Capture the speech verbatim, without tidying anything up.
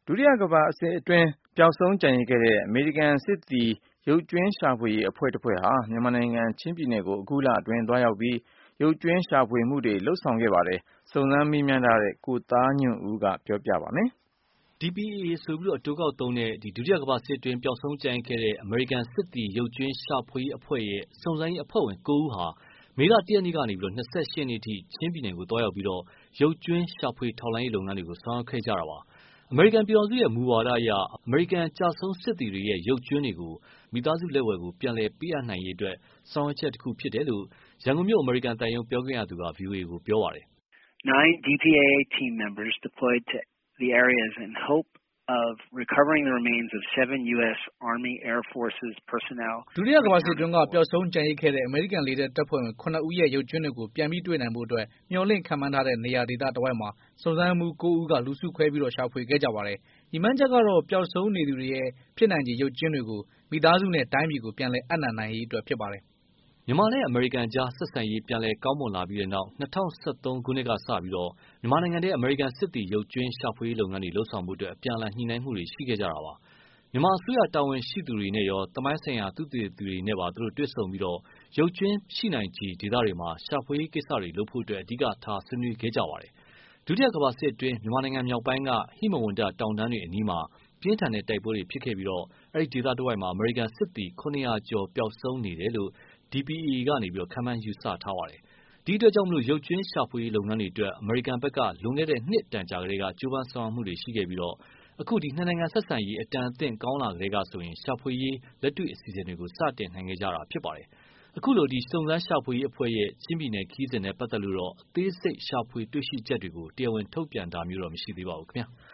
ဒုတိယကမ္ဘာစစ်အတွင်းပျောက်ဆုံးကျန်ရစ်ခဲ့တဲ့အမေရိကန်စစ်သည်ရုပ်ကြွင်းရှာဖွေရေးအဖွဲ့တစ်ဖွဲ့ဟာမြန်မာနိုင်ငံချင်းပြည်နယ်ကိုအခုလအတွင်းသွားရောက်ပြီးရုပ်ကြွင်းရှာဖွေမှုတွေလုပ်ဆောင်ခဲ့ပါတယ်။စုံစမ်းမေးမြန်းထားတဲ့ကိုသားညွန့်ဦးကပြောပြပါမယ်။ D P A A ဆိုပြီးတော့အတိုကောက်သုံးတဲ့ဒီဒုတိယကမ္ဘာစစ်အတွင်းပျောက်ဆုံးကျန်ရစ်ခဲ့တဲ့အမေရိကန်စစ်သည်ရုပ်ကြွင်းရှာဖွေရေးအဖွဲ့ရဲ့စုံစမ်းရေးအဖွဲ့ဝင်၉ဦးဟာမေလတရက်နေ့ကနေပြီးတော့၂၈ရက်နေ့ထိချင်းပြည်နယ်ကိုသွားရောက်ပြီးတော့ရုပ်ကြွင်းရှာဖွေထောက်လှမ်းရေးလုပ်ငန်းတွေကိုဆောင်ရွက်ခဲ့ကြတာပါ။အမေရိကန်ပြည်ထောင်စုရဲ့မူဝါဒအရအမေရိကန်ကြာဆုံးစစ်သည်တွေရဲ့ရုပ်ကြွင်းတွေကိုမိသားစုလက်ဝယ်ကိုပြန်လည်ပေးအပ်နိုင်ရေးအတွက်ဆောင်ရွက်ချက်တစ်ခုဖြစ်တယ်လို့ရန်ကုန်မြို့အမေရိကန်တပ်ရုံးပြောခွင့်ရသူက V O A ကိုပြောပါတယ်။ Nine D P A A team members deployed to the areas in hope of recovering the remains of seven U S Army Air Forces personnel ဒုတိယကမ္ဘာစစ်တွင်းကပျောက်ဆုံးကျန်ရစ်ခဲ့တဲ့အမေရိကန်လေတပ်တပ်ဖွဲ့ဝင်ခုနှစ်ဦးရဲ့ရုပ်ကြွင်းတွေကိုပြန်ပြီးတွေ့နိုင်ဖို့အတွက်မျှော်လင့်ခန့်မှန်းထားတဲ့နေရာဒေသတစ်ဝိုက်မှာစုံစမ်းမှု၉ဦးကလူစုခွဲပြီးတော့ရှာဖွေခဲ့ကြပါတယ်။ညီမှန်းချက်ကတော့ပျောက်ဆုံးနေသူတွေရဲ့ဖြစ်နိုင်ခြေရုပ်ကြွင်းတွေကိုမိသားစုနဲ့တိုင်းပြည်ကိုပြန်လည်အပ်နှံနိုင်ရေးအတွက်ဖြစ်ပါတယ်။မြန်မာနဲ့အမေရိကန်ကြားဆက်ဆံရေးပြန်လည်ကောင်းမွန်လာပြီးတဲ့နောက်၂၀၁၃ခုနှစ်ကစပြီးတော့မြန်မာနိုင်ငံထဲအမေရိကန်စစ်သည်ရုပ်ကြွင်းရှာဖွေရေးလုပ်ငန်းတွေလှုပ်ဆောင်မှုအတွက်အပြန်အလှန်ညှိနှိုင်းမှုတွေရှိခဲ့ကြတာပါ။မြန်မာအစိုးရတာဝန်ရှိသူတွေနဲ့ရောသမိုင်းဆိုင်ရာသုတေသီတွေနဲ့ပါသူတို့တွေ့ဆုံပြီးတော့ရုပ်ကြွင်းရှိနိုင်ခြေဒေသတွေမှာရှာဖွေရေးကိစ္စတွေလုပ်ဖို့အတွက်အဓိကထားဆွေးနွေးခဲ့ကြပါတယ်။ဒုတိယကမ္ဘာစစ်အတွင်းမြန်မာနိုင်ငံမြောက်ပိုင်းကဟိမဝန္တာတောင်တန်းတွေအနီးမှာပြင်းထန်တဲ့တိုက်ပွဲတွေဖြစ်ခဲ့ပြီးတော့အဲဒီဒေသတစ်ဝိုက်မှာအမေရိကန်စစ်သည်ခုနှစ်ရာကျော်ပျောက်ဆုံးနေတယ်လို့ D P A A ကနေပြီးတော့ခန့်မှန်းယူဆထားပါတယ်။ဒီအတွက်ကြောင့်မလို့ရုပ်ကြွင်းရှာဖွေရေးလုပ်ငန်းတွေအတွက်အမေရိကန်ဘက်ကလွန်ခဲ့တဲ့နှစ်တန်ကြာကလေးကကြိုးပမ်းဆောင်ရွက်မှုတွေရှိခဲ့ပြီးတော့အခုဒီနှစ်နိုင်ငံဆက်ဆံရေးအတန်အသင့်ကောင်းလာကလေးကဆိုရင်ရှာဖွေရေးလက်တွေ့အစီအစဉ်တွေကိုစတင်နိုင်ခဲ့ကြတာဖြစ်ပါတယ်။အခုလိုဒီစုံစမ်းရှာဖွေရေးအဖွဲ့ရဲ့ချင်းပြည်နယ်ခီးစဉ်နဲ့ပတ်သက်လို့တော့အသေးစိတ်ရှာဖွေတွေ့ရှိချက်တွေကိုတရားဝင်ထုတ်ပြန်တာမျိုးတော့မရှိသေးပါဘူးခင်ဗျာ။